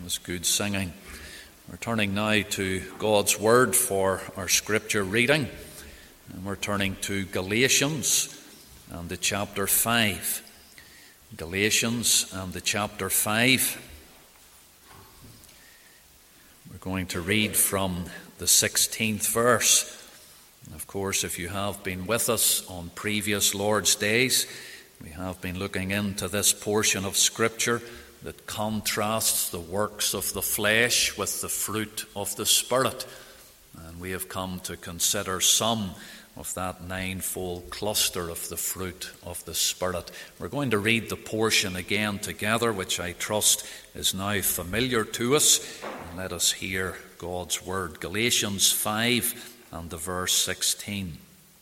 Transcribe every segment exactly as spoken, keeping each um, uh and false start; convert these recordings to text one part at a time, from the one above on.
It was good singing. We're turning now to God's Word for our Scripture reading. And we're turning to Galatians and the chapter five. Galatians and the chapter five. We're going to read from the sixteenth verse. And of course, if you have been with us on previous Lord's days, we have been looking into this portion of Scripture that contrasts the works of the flesh with the fruit of the Spirit. And we have come to consider some of that ninefold cluster of the fruit of the Spirit. We're going to read the portion again together, which I trust is now familiar to us. And let us hear God's Word. Galatians five and the verse sixteen.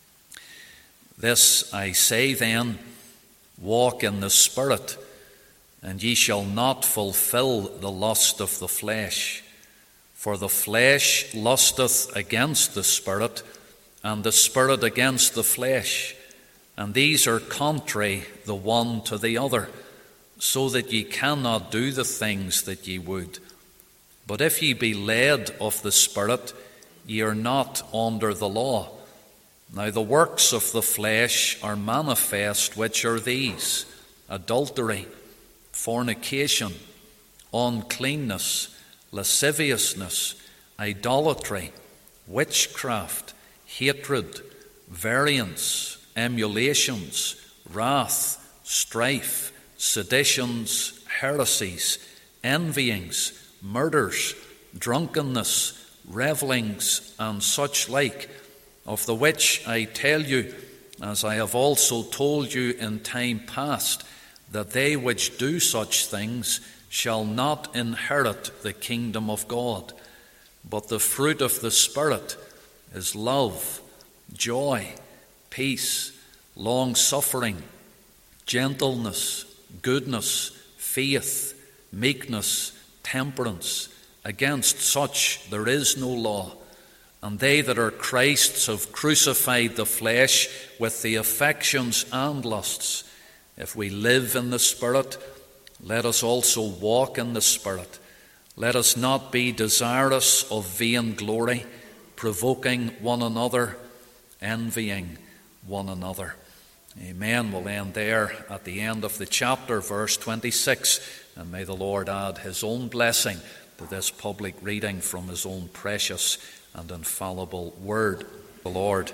This I say then, walk in the Spirit, and ye shall not fulfill the lust of the flesh. For the flesh lusteth against the Spirit, and the Spirit against the flesh. And these are contrary the one to the other, so that ye cannot do the things that ye would. But if ye be led of the Spirit, ye are not under the law. Now the works of the flesh are manifest, which are these: adultery, fornication, uncleanness, lasciviousness, idolatry, witchcraft, hatred, variance, emulations, wrath, strife, seditions, heresies, envyings, murders, drunkenness, revellings, and such like, of the which I tell you, as I have also told you in time past, that they which do such things shall not inherit the kingdom of God. But the fruit of the Spirit is love, joy, peace, long-suffering, gentleness, goodness, faith, meekness, temperance. Against such there is no law. And they that are Christ's have crucified the flesh with the affections and lusts. If we live in the Spirit, let us also walk in the Spirit. Let us not be desirous of vain glory, provoking one another, envying one another. Amen. We'll end there at the end of the chapter, verse twenty-six. And may the Lord add his own blessing to this public reading from his own precious and infallible word. The Lord.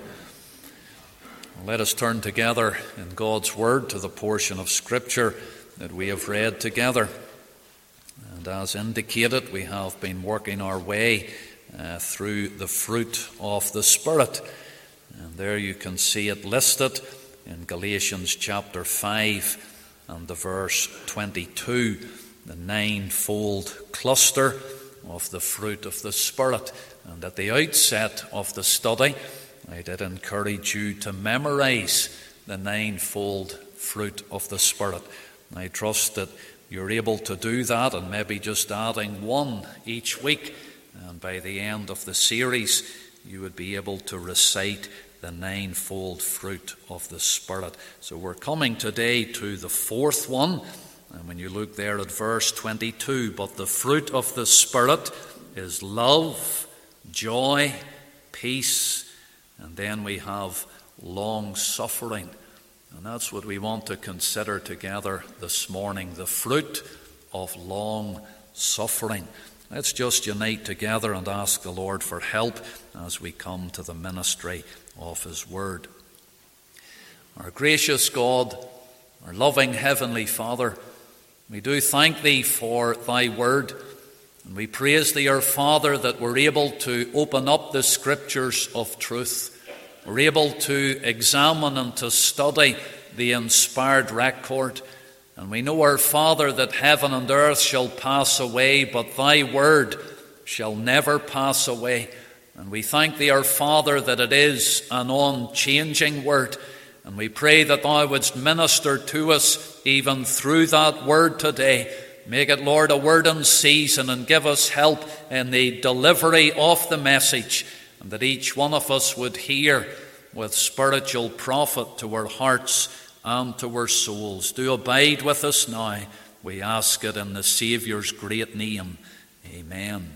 Let us turn together in God's Word to the portion of Scripture that we have read together. And as indicated, we have been working our way uh, through the fruit of the Spirit. And there you can see it listed in Galatians chapter five and the verse twenty-two, the ninefold cluster of the fruit of the Spirit. And at the outset of the study, I did encourage you to memorize the ninefold fruit of the Spirit. I trust that you're able to do that, and maybe just adding one each week. And by the end of the series, you would be able to recite the ninefold fruit of the Spirit. So we're coming today to the fourth one. And when you look there at verse twenty-two, but the fruit of the Spirit is love, joy, peace, and then we have long-suffering. And that's what we want to consider together this morning, the fruit of long-suffering. Let's just unite together and ask the Lord for help as we come to the ministry of his word. Our gracious God, our loving heavenly Father, we do thank thee for thy word. And we praise thee, our Father, that we're able to open up the Scriptures of truth. We're able to examine and to study the inspired record. And we know, our Father, that heaven and earth shall pass away, but thy word shall never pass away. And we thank thee, our Father, that it is an unchanging word. And we pray that thou wouldst minister to us even through that word today. Make it, Lord, a word in season, and give us help in the delivery of the message, and that each one of us would hear with spiritual profit to our hearts and to our souls. Do abide with us now We ask it in the Saviour's great name. Amen.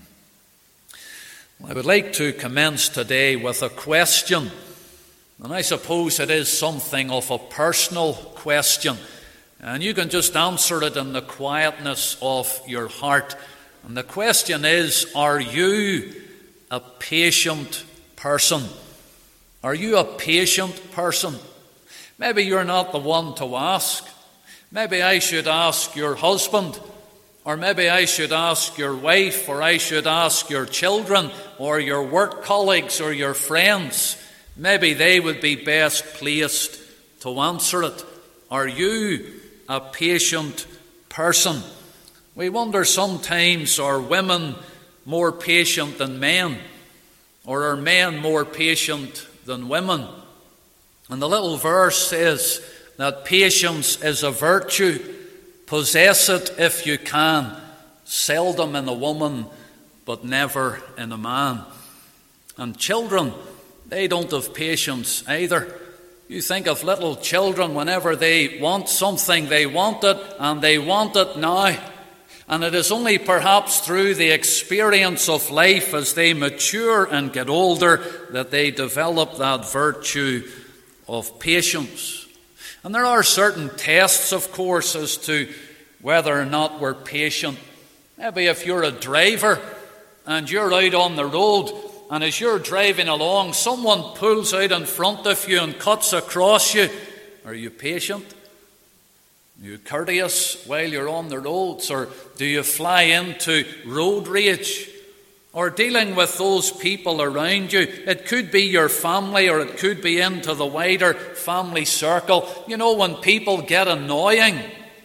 I would like to commence today with a question, and I suppose it is something of a personal question, and you can just answer it in the quietness of your heart. And the question is, are you a patient person? Are you a patient person? Maybe you're not the one to ask. Maybe I should ask your husband, or maybe I should ask your wife, or I should ask your children, or your work colleagues, or your friends. Maybe they would be best placed to answer it. Are you a patient person? We wonder sometimes, are women more patient than men? Or are men more patient than women? And the little verse says that patience is a virtue. Possess it if you can, seldom in a woman, but never in a man. And children, they don't have patience either. You think of little children, whenever they want something, they want it, and they want it now. And it is only perhaps through the experience of life as they mature and get older that they develop that virtue of patience. And there are certain tests, of course, as to whether or not we're patient. Maybe if you're a driver and you're out on the road, and as you're driving along, someone pulls out in front of you and cuts across you. Are you patient? Are you courteous while you're on the roads? Or do you fly into road rage? Or dealing with those people around you? It could be your family, or it could be into the wider family circle. You know, when people get annoying,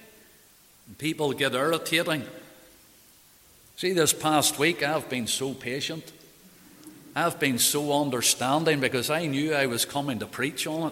people get irritating. See, this past week I've been so patient. I've been so understanding because I knew I was coming to preach on it.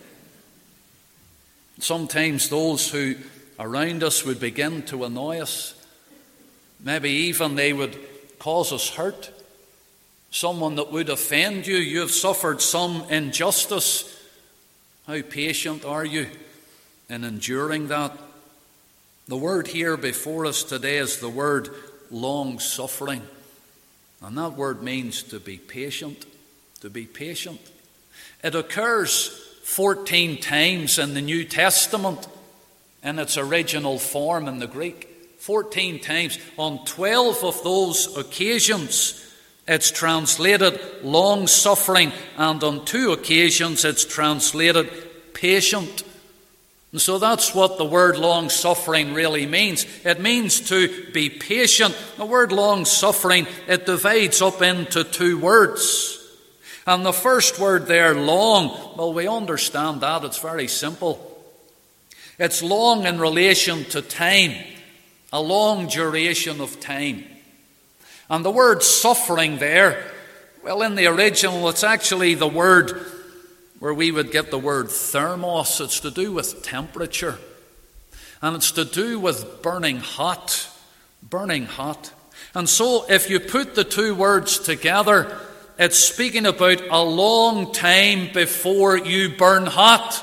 Sometimes those who around us would begin to annoy us. Maybe even they would cause us hurt. Someone that would offend you. You have suffered some injustice. How patient are you in enduring that? The word here before us today is the word long-suffering. And that word means to be patient. To be patient. It occurs fourteen times in the New Testament in its original form in the Greek. fourteen times. On twelve of those occasions, it's translated long-suffering, and on two occasions it's translated patient. And so that's what the word long-suffering really means. It means to be patient. The word long-suffering, it divides up into two words. And the first word there, long, well, we understand that. It's very simple. It's long in relation to time, a long duration of time. And the word suffering there, well, in the original, it's actually the word where we would get the word thermos. It's to do with temperature. And it's to do with burning hot. Burning hot. And so if you put the two words together, it's speaking about a long time before you burn hot.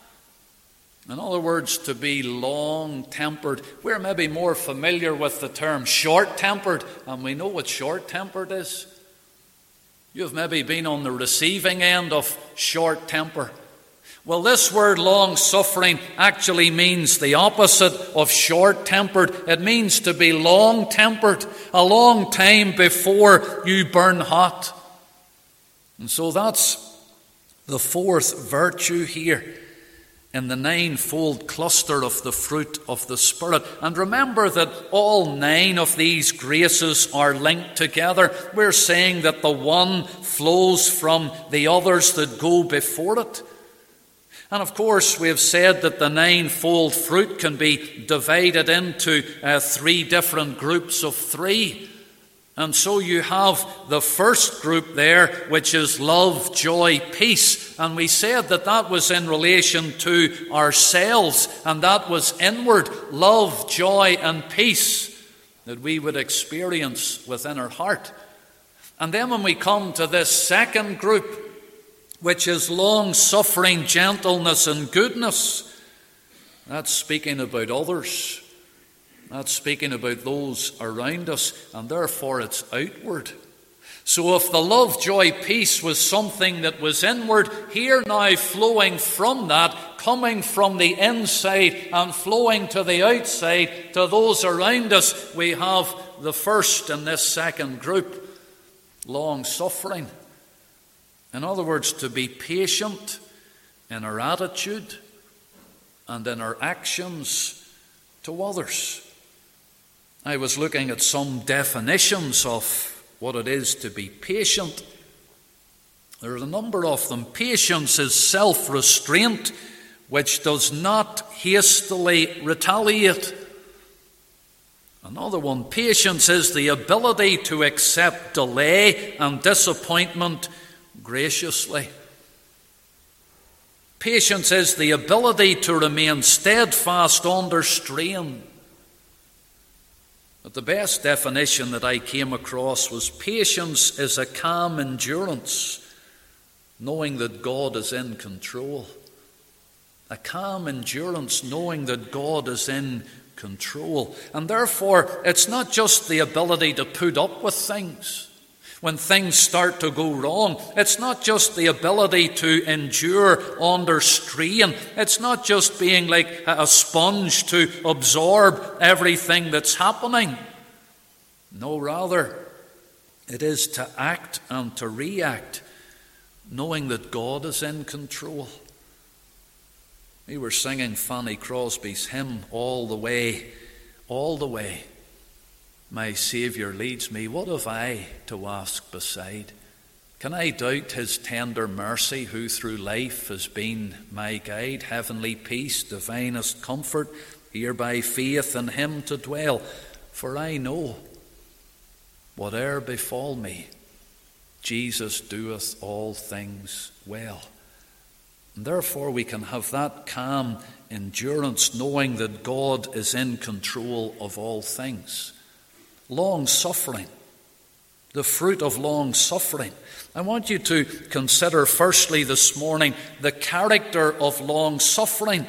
In other words, to be long-tempered. We're maybe more familiar with the term short-tempered, and we know what short-tempered is. You've maybe been on the receiving end of short temper. Well, this word long-suffering actually means the opposite of short-tempered. It means to be long-tempered, a long time before you burn hot. And so that's the fourth virtue here in the ninefold cluster of the fruit of the Spirit. And remember that all nine of these graces are linked together. We're saying that the one flows from the others that go before it. And of course, we have said that the ninefold fruit can be divided into uh, three different groups of three. And so you have the first group there, which is love, joy, peace. And we said that that was in relation to ourselves, and that was inward love, joy, and peace that we would experience within our heart. And then when we come to this second group, which is long-suffering, gentleness, and goodness, that's speaking about others. That's speaking about those around us, and therefore it's outward. So if the love, joy, peace was something that was inward, here now flowing from that, coming from the inside and flowing to the outside, to those around us, we have the first in this second group, long suffering. In other words, to be patient in our attitude and in our actions to others. I was looking at some definitions of what it is to be patient. There are a number of them. Patience is self-restraint, which does not hastily retaliate. Another one, patience is the ability to accept delay and disappointment graciously. Patience is the ability to remain steadfast under strain. But the best definition that I came across was patience is a calm endurance, knowing that God is in control. A calm endurance, knowing that God is in control. And therefore, it's not just the ability to put up with things when things start to go wrong. It's not just the ability to endure under strain. It's not just being like a sponge to absorb everything that's happening. No, rather, it is to act and to react, knowing that God is in control. We were singing Fanny Crosby's hymn, All the Way, All the Way. My Saviour leads me, what have I to ask beside? Can I doubt his tender mercy, who through life has been my guide? Heavenly peace, divinest comfort, here by faith in him to dwell. For I know, whate'er befall me, Jesus doeth all things well. And therefore we can have that calm endurance, knowing that God is in control of all things. Long suffering, the fruit of long suffering. I want you to consider firstly this morning the character of long suffering.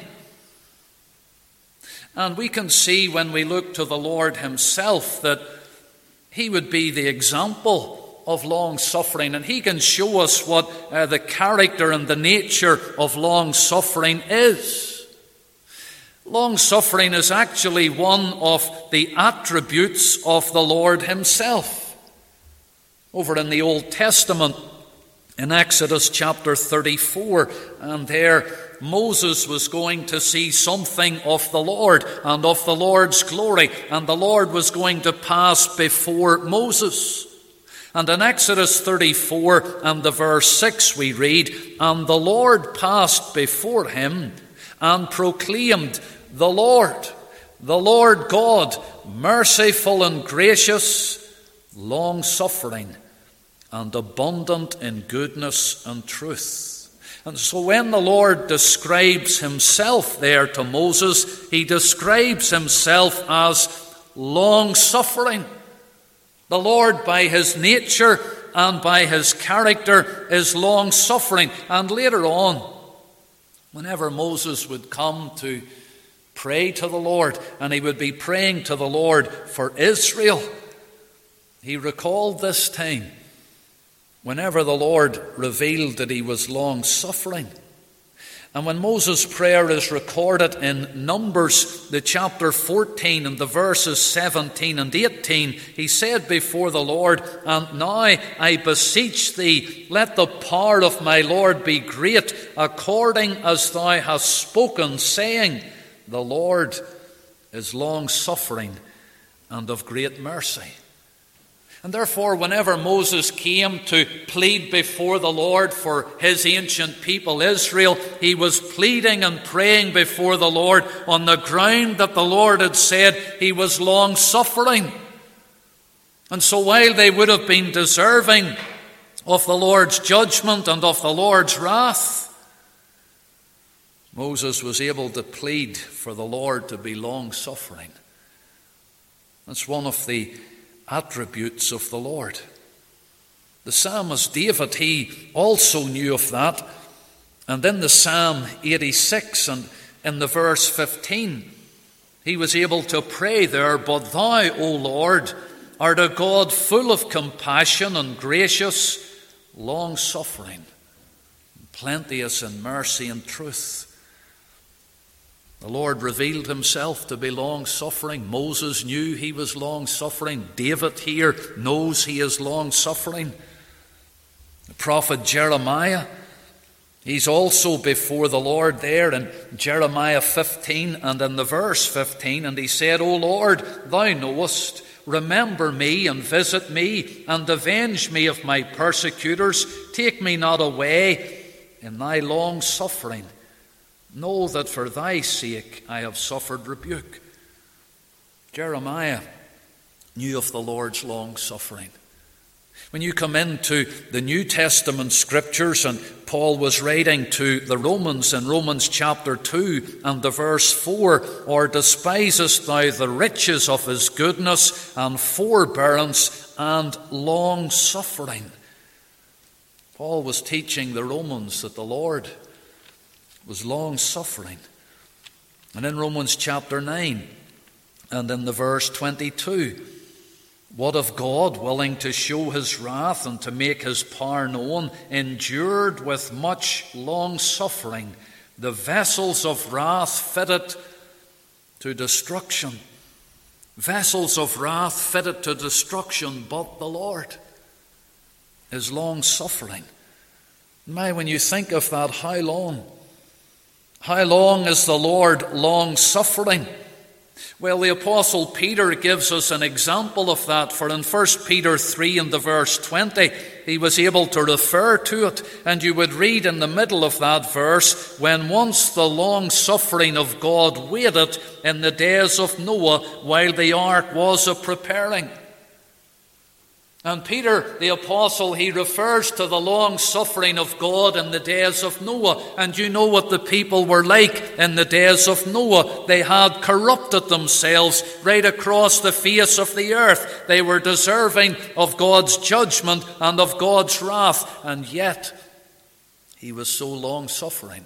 And we can see when we look to the Lord himself that he would be the example of long suffering, and he can show us what uh, the character and the nature of long suffering is. Long suffering is actually one of the attributes of the Lord himself. Over in the Old Testament, in Exodus chapter thirty-four, and there Moses was going to see something of the Lord and of the Lord's glory, and the Lord was going to pass before Moses. And in Exodus thirty-four and the verse six we read, and the Lord passed before him and proclaimed, the Lord, the Lord God, merciful and gracious, long-suffering, and abundant in goodness and truth. And so when the Lord describes himself there to Moses, he describes himself as long-suffering. The Lord, by his nature and by his character, is long-suffering. And later on, whenever Moses would come to pray to the Lord, and he would be praying to the Lord for Israel, he recalled this time whenever the Lord revealed that he was long-suffering. And when Moses' prayer is recorded in Numbers, the chapter fourteen and the verses seventeen and eighteen, he said before the Lord, and now I beseech thee, let the power of my Lord be great, according as thou hast spoken, saying, the Lord is long-suffering and of great mercy. And therefore, whenever Moses came to plead before the Lord for his ancient people Israel, he was pleading and praying before the Lord on the ground that the Lord had said he was long-suffering. And so while they would have been deserving of the Lord's judgment and of the Lord's wrath, Moses was able to plead for the Lord to be long-suffering. That's one of the attributes of the Lord. The psalmist David, he also knew of that. And in the Psalm eighty-six and in the verse fifteen, He was able to pray there, "But thou, O Lord, art a God full of compassion and gracious, long-suffering, plenteous in mercy and truth." The Lord revealed himself to be long-suffering. Moses knew he was long-suffering. David here knows he is long-suffering. The prophet Jeremiah, he's also before the Lord there in Jeremiah fifteen and in the verse fifteen. And he said, "O Lord, thou knowest, remember me and visit me and avenge me of my persecutors. Take me not away in thy long suffering. Know that for thy sake I have suffered rebuke." Jeremiah knew of the Lord's long suffering. When you come into the New Testament scriptures, and Paul was writing to the Romans in Romans chapter two and the verse four, "Or despisest thou the riches of his goodness and forbearance and long suffering?" Paul was teaching the Romans that the Lord was long suffering. And in Romans chapter nine and in the verse twenty-two, "What if God, willing to show his wrath and to make his power known, endured with much long suffering the vessels of wrath fitted to destruction?" Vessels of wrath fitted to destruction, but the Lord is long suffering. My, when you think of that, how long? How long is the Lord long suffering? Well, the Apostle Peter gives us an example of that, for in First Peter three and the verse twenty, he was able to refer to it, and you would read in the middle of that verse, "When once the long suffering of God waited in the days of Noah, while the ark was a preparing." And Peter, the apostle, he refers to the long suffering of God in the days of Noah. And you know what the people were like in the days of Noah. They had corrupted themselves right across the face of the earth. They were deserving of God's judgment and of God's wrath. And yet, he was so long suffering.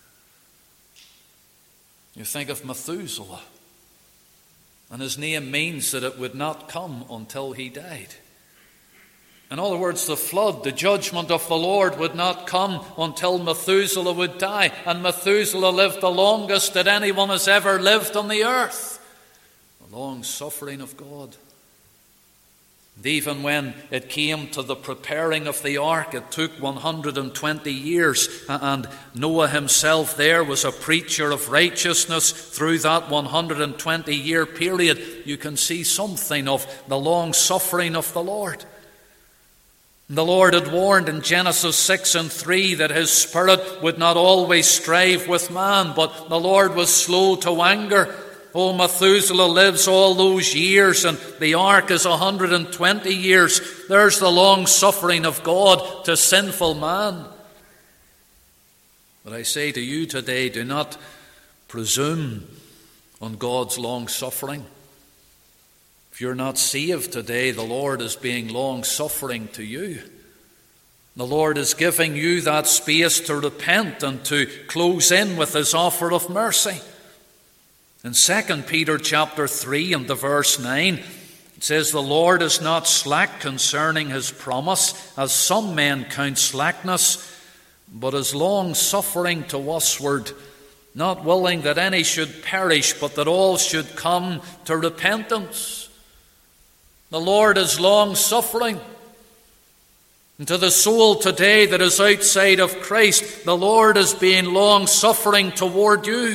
You think of Methuselah, and his name means that it would not come until he died. In other words, the flood, the judgment of the Lord would not come until Methuselah would die. And Methuselah lived the longest that anyone has ever lived on the earth. The long suffering of God. And even when it came to the preparing of the ark, it took one hundred twenty years. And Noah himself there was a preacher of righteousness through that one hundred twenty year period. You can see something of the long suffering of the Lord. The Lord had warned in Genesis six and three that his spirit would not always strive with man, but the Lord was slow to anger. Oh, Methuselah lives all those years, and the ark is one hundred twenty years. There's the long suffering of God to sinful man. But I say to you today, do not presume on God's long suffering. If you're not saved today, the Lord is being long-suffering to you. The Lord is giving you that space to repent and to close in with his offer of mercy. In Second Peter chapter three and the verse nine, it says, "The Lord is not slack concerning his promise, as some men count slackness, but is long-suffering to usward, not willing that any should perish, but that all should come to repentance." The Lord is long-suffering. And to the soul today that is outside of Christ, the Lord is being long-suffering toward you.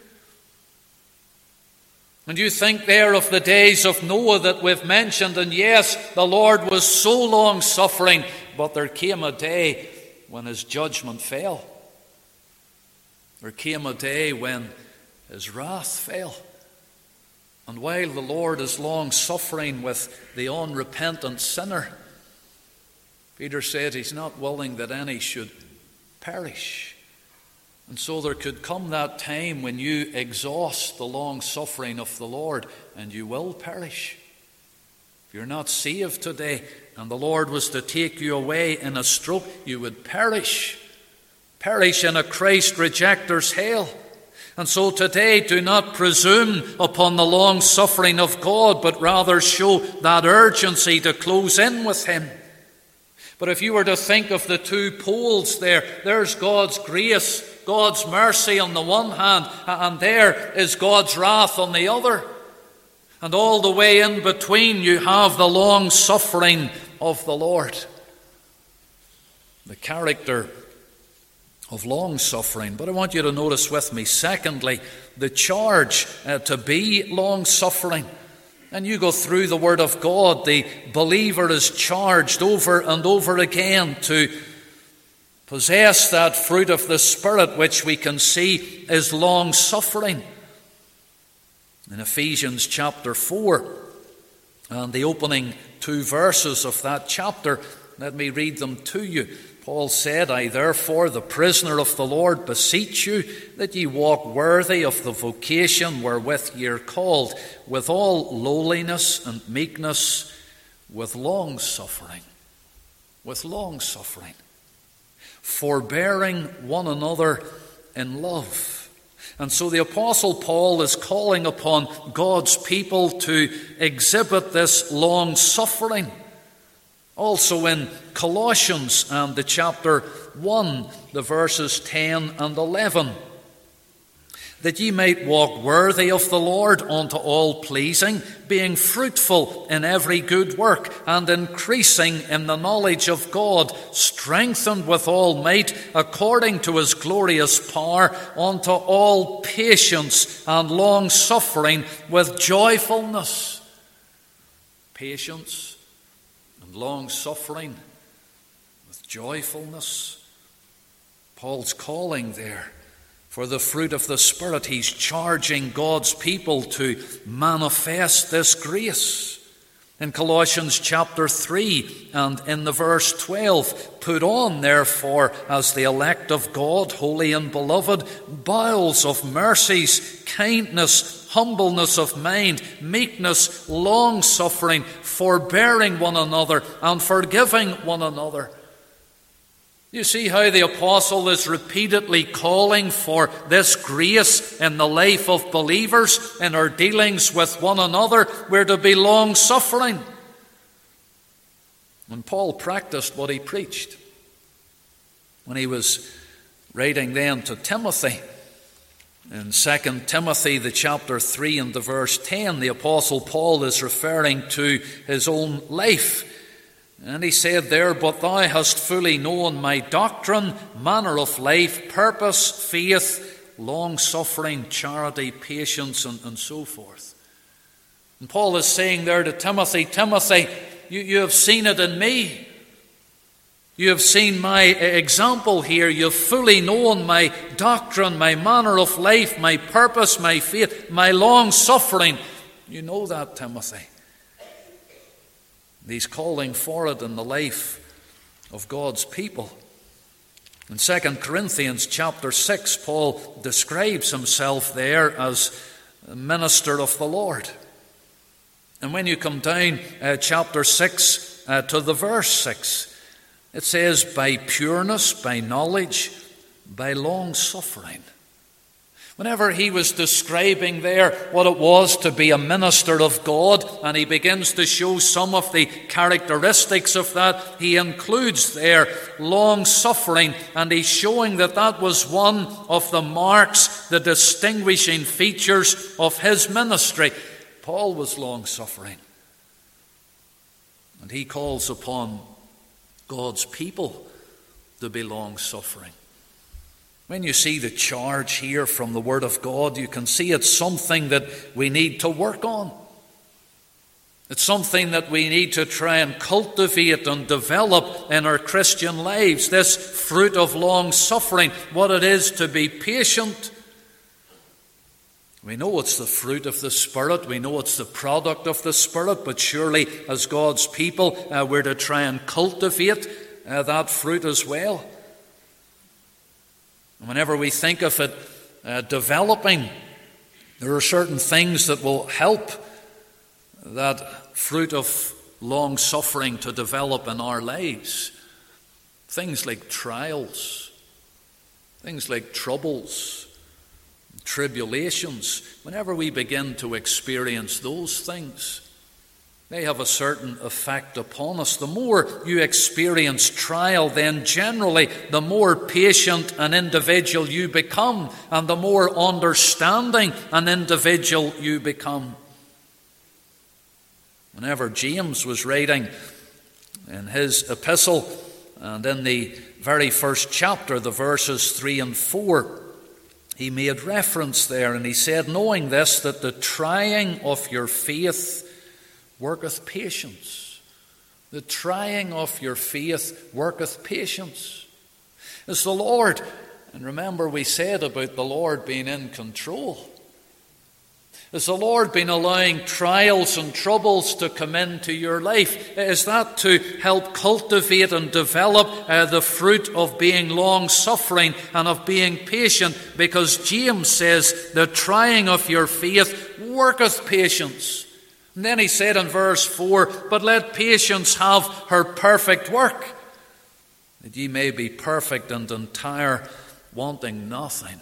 And you think there of the days of Noah that we've mentioned, and yes, the Lord was so long-suffering, but there came a day when his judgment fell. There came a day when his wrath fell. And while the Lord is long-suffering with the unrepentant sinner, Peter said he's not willing that any should perish. And so there could come that time when you exhaust the long-suffering of the Lord and you will perish. If you're not saved today and the Lord was to take you away in a stroke, you would perish. Perish in a Christ rejecter's hell. And so today, do not presume upon the long suffering of God, but rather show that urgency to close in with him. But if you were to think of the two poles there, there's God's grace, God's mercy on the one hand, and there is God's wrath on the other. And all the way in between you have the long suffering of the Lord. The character of long suffering. But I want you to notice with me, secondly, the charge uh, to be long suffering. And you go through the Word of God, the believer is charged over and over again to possess that fruit of the Spirit, which we can see is long suffering. In Ephesians chapter four, and the opening two verses of that chapter, let me read them to you. Paul said, I therefore, the prisoner of the Lord, beseech you that ye walk worthy of the vocation wherewith ye are called, with all lowliness and meekness, with long suffering, with long suffering, forbearing one another in love. And so the Apostle Paul is calling upon God's people to exhibit this long suffering. Also in Colossians and the chapter one, the verses ten and eleven, that ye might walk worthy of the Lord unto all pleasing, being fruitful in every good work, and increasing in the knowledge of God, strengthened with all might, according to his glorious power, unto all patience and long suffering with joyfulness. Patience and long suffering with joyfulness. Paul's calling there for the fruit of the Spirit. He's charging God's people to manifest this grace. In Colossians chapter three and in the verse twelve, put on therefore as the elect of God, holy and beloved, bowels of mercies, kindness, humbleness of mind, meekness, long-suffering, forbearing one another, and forgiving one another. You see how the apostle is repeatedly calling for this grace in the life of believers, in our dealings with one another. We're to be long-suffering. And Paul practiced what he preached when he was writing then to Timothy. In Second Timothy, the chapter three and the verse ten, the Apostle Paul is referring to his own life. And he said there, but thou hast fully known my doctrine, manner of life, purpose, faith, long-suffering, charity, patience, and, and so forth. And Paul is saying there to Timothy, Timothy, you, you have seen it in me. You have seen my example here. You've fully known my doctrine, my manner of life, my purpose, my faith, my long suffering. You know that, Timothy. He's calling for it in the life of God's people. In Second Corinthians chapter six, Paul describes himself there as a minister of the Lord. And when you come down uh, chapter six uh, to the verse six, it says, by pureness, by knowledge, by long suffering. Whenever he was describing there what it was to be a minister of God, and he begins to show some of the characteristics of that, he includes there long suffering, and he's showing that that was one of the marks, the distinguishing features of his ministry. Paul was long suffering, and he calls upon God's people to be long-suffering. When you see the charge here from the Word of God, you can see it's something that we need to work on. It's something that we need to try and cultivate and develop in our Christian lives. This fruit of long-suffering, what it is to be patient. We know it's the fruit of the Spirit. We know it's the product of the Spirit. But surely, as God's people, uh, we're to try and cultivate uh, that fruit as well. And whenever we think of it uh, developing, there are certain things that will help that fruit of long suffering to develop in our lives. Things like trials, things like troubles, tribulations, whenever we begin to experience those things, they have a certain effect upon us. The more you experience trial, then generally the more patient an individual you become, and the more understanding an individual you become. Whenever James was writing in his epistle, and in the very first chapter, the verses three and four, he made reference there, and he said, knowing this, that the trying of your faith worketh patience. The trying of your faith worketh patience. As the Lord, and remember we said about the Lord being in control, has the Lord been allowing trials and troubles to come into your life? Is that to help cultivate and develop uh, the fruit of being long-suffering and of being patient? Because James says, the trying of your faith worketh patience. And then he said in verse four, but let patience have her perfect work, that ye may be perfect and entire, wanting nothing.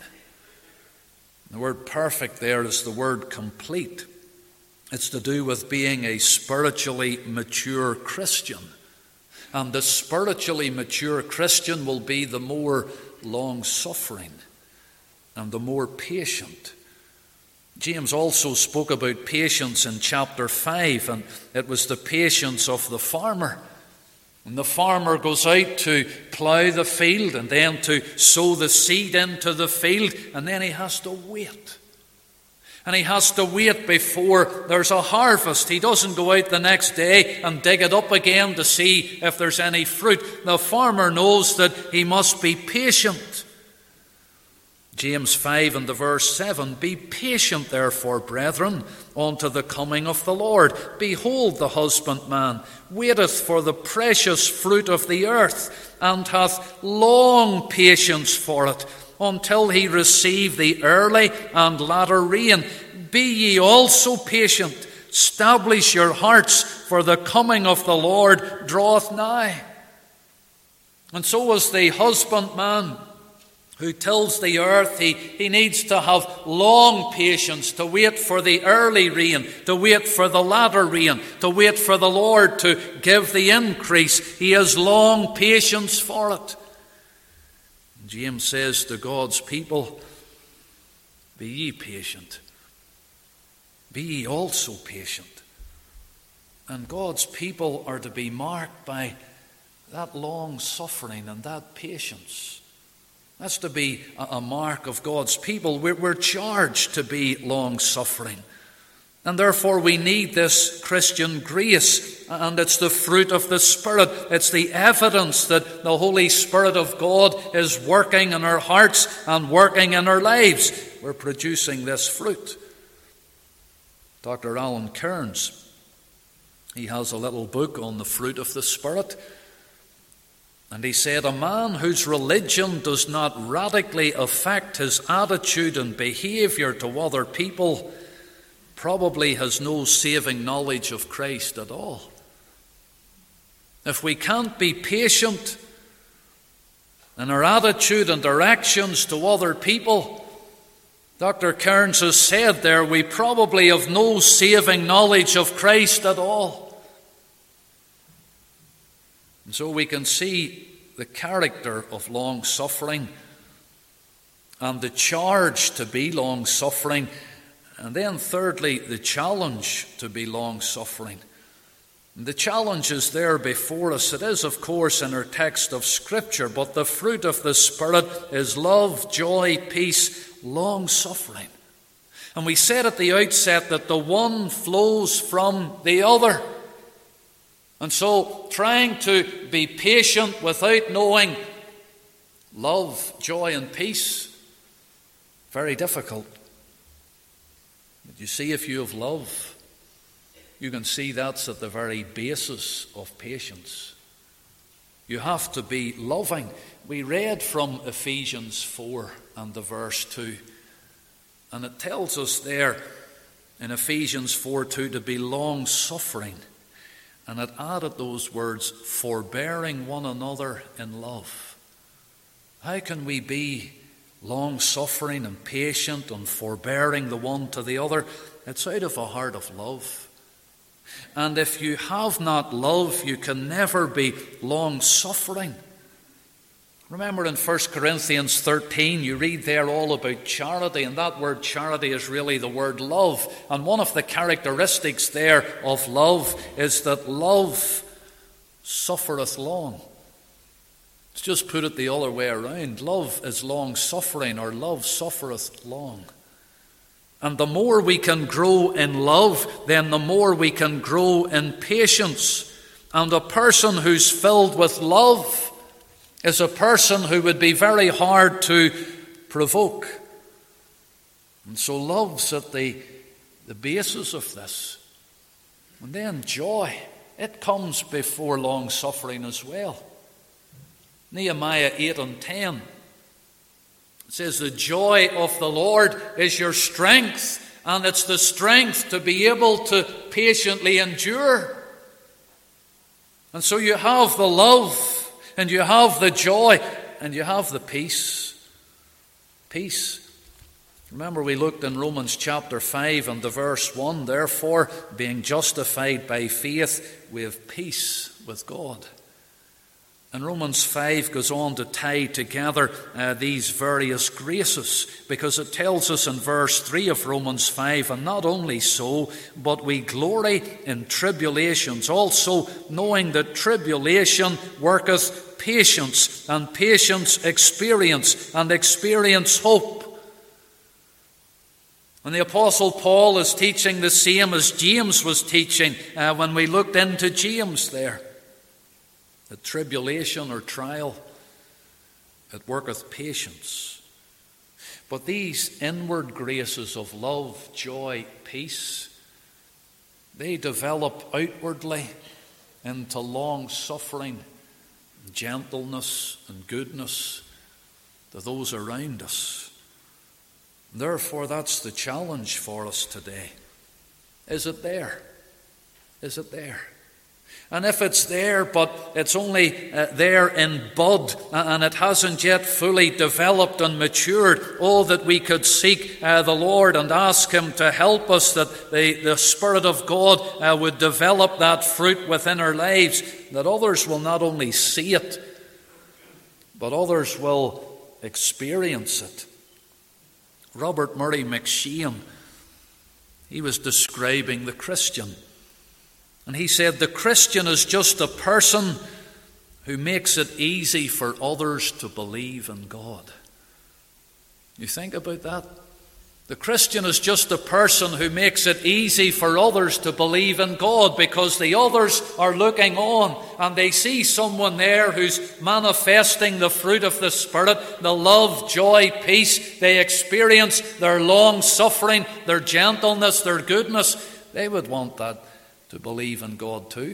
The word perfect there is the word complete. It's to do with being a spiritually mature Christian. And the spiritually mature Christian will be the more long-suffering and the more patient. James also spoke about patience in chapter five, and it was the patience of the farmer. When the farmer goes out to plough the field and then to sow the seed into the field, and then he has to wait. And he has to wait before there's a harvest. He doesn't go out the next day and dig it up again to see if there's any fruit. The farmer knows that he must be patient. James five and the verse seven, be patient therefore, brethren, unto the coming of the Lord. Behold, the husbandman waiteth for the precious fruit of the earth, and hath long patience for it, until he receive the early and latter rain. Be ye also patient, establish your hearts, for the coming of the Lord draweth nigh. And so was the husbandman who tills the earth. He, he needs to have long patience, to wait for the early rain, to wait for the latter rain, to wait for the Lord to give the increase. He has long patience for it. James says to God's people, be ye patient. Be ye also patient. And God's people are to be marked by that long suffering and that patience. That's to be a mark of God's people. We're charged to be long-suffering. And therefore we need this Christian grace. And it's the fruit of the Spirit. It's the evidence that the Holy Spirit of God is working in our hearts and working in our lives. We're producing this fruit. Doctor Alan Cairns, he has a little book on the fruit of the Spirit. And he said, a man whose religion does not radically affect his attitude and behavior to other people probably has no saving knowledge of Christ at all. If we can't be patient in our attitude and our actions to other people, Doctor Cairns has said there, we probably have no saving knowledge of Christ at all. And so we can see the character of long-suffering and the charge to be long-suffering, and then thirdly, the challenge to be long-suffering. The challenge is there before us. It is, of course, in our text of Scripture, but the fruit of the Spirit is love, joy, peace, long-suffering. And we said at the outset that the one flows from the other. And so, trying to be patient without knowing love, joy, and peace, very difficult. But you see, if you have love, you can see that's at the very basis of patience. You have to be loving. We read from Ephesians four and the verse two, and it tells us there in Ephesians four two to be long-suffering. And it added those words, forbearing one another in love. How can we be long-suffering and patient and forbearing the one to the other. It's out of a heart of love. And if you have not love, you can never be long-suffering. Remember in First Corinthians thirteen, you read there all about charity, and that word charity is really the word love. And one of the characteristics there of love is that love suffereth long. Let's just put it the other way around. Love is long-suffering, or love suffereth long. And the more we can grow in love, then the more we can grow in patience. And a person who's filled with love is a person who would be very hard to provoke. And so love's at the, the basis of this. And then joy, it comes before long-suffering as well. Nehemiah eight and ten. It says, the joy of the Lord is your strength, and it's the strength to be able to patiently endure. And so you have the love, and you have the joy, and you have the peace. Peace. Remember, we looked in Romans chapter five and the verse one, therefore, being justified by faith, we have peace with God. And Romans five goes on to tie together uh, these various graces, because it tells us in verse three of Romans five, and not only so, but we glory in tribulations also, knowing that tribulation worketh patience, and patience experience, and experience hope. And the Apostle Paul is teaching the same as James was teaching uh, when we looked into James there. The tribulation or trial, it worketh patience. But these inward graces of love, joy, peace, they develop outwardly into long-suffering, gentleness and goodness to those around us. Therefore, that's the challenge for us today. Is it there? Is it there? And if it's there, but it's only uh, there in bud, uh, and it hasn't yet fully developed and matured, oh, that we could seek uh, the Lord and ask Him to help us, that the, the Spirit of God uh, would develop that fruit within our lives, that others will not only see it, but others will experience it. Robert Murray McShane, he was describing the Christian. And he said, the Christian is just a person who makes it easy for others to believe in God. You think about that? The Christian is just a person who makes it easy for others to believe in God, because the others are looking on and they see someone there who's manifesting the fruit of the Spirit, the love, joy, peace. They experience their long suffering, their gentleness, their goodness. They would want that to believe in God too.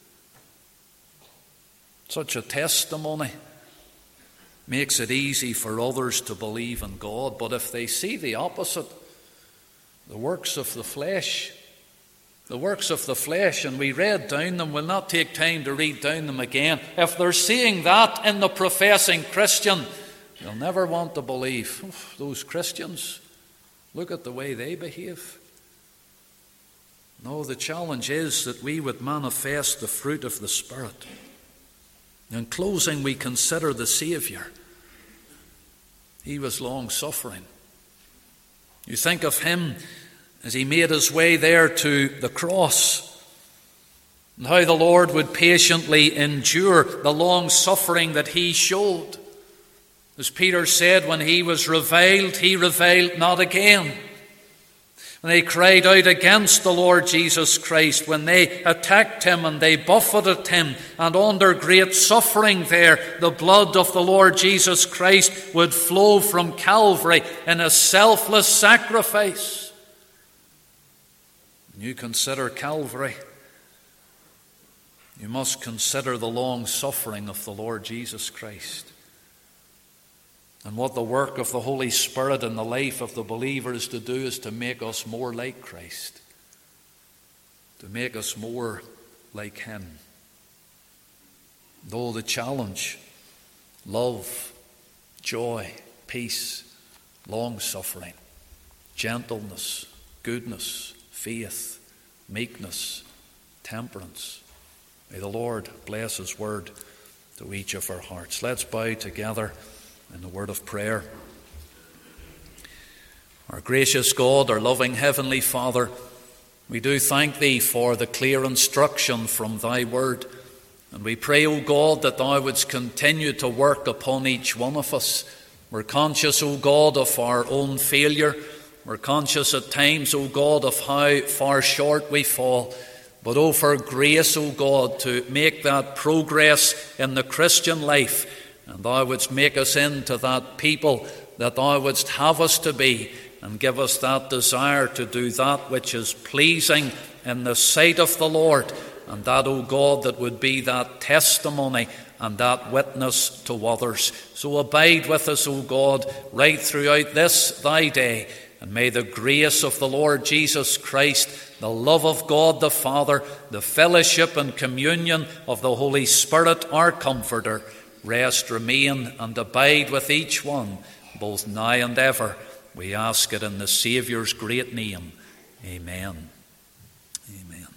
Such a testimony makes it easy for others to believe in God. But if they see the opposite, the works of the flesh, the works of the flesh, and we read down them, we'll not take time to read down them again. If they're seeing that in the professing Christian, they'll never want to believe. Oof, those Christians, look at the way they behave. No, the challenge is that we would manifest the fruit of the Spirit. In closing, we consider the Saviour. He was long-suffering. You think of Him as He made His way there to the cross, and how the Lord would patiently endure the long-suffering that He showed. As Peter said, when He was reviled, He reviled not again. When they cried out against the Lord Jesus Christ, when they attacked Him and they buffeted Him, and under great suffering there, the blood of the Lord Jesus Christ would flow from Calvary in a selfless sacrifice. When you consider Calvary, you must consider the long suffering of the Lord Jesus Christ, and what the work of the Holy Spirit in the life of the believer is to do is to make us more like Christ, to make us more like Him. Though the challenge, love, joy, peace, long-suffering, gentleness, goodness, faith, meekness, temperance. May the Lord bless his word to each of our hearts. Let's bow together in the word of prayer. Our gracious God, our loving Heavenly Father, we do thank thee for the clear instruction from thy word. And we pray, O God, that thou wouldst continue to work upon each one of us. We're conscious, O God, of our own failure. We're conscious at times, O God, of how far short we fall. But oh, for grace, O God, to make that progress in the Christian life. And thou wouldst make us into that people that thou wouldst have us to be. And give us that desire to do that which is pleasing in the sight of the Lord. And that, O God, that would be that testimony and that witness to others. So abide with us, O God, right throughout this thy day. And may the grace of the Lord Jesus Christ, the love of God the Father, the fellowship and communion of the Holy Spirit, our Comforter, rest, remain, and abide with each one, both now and ever. We ask it in the Saviour's great name. Amen. Amen.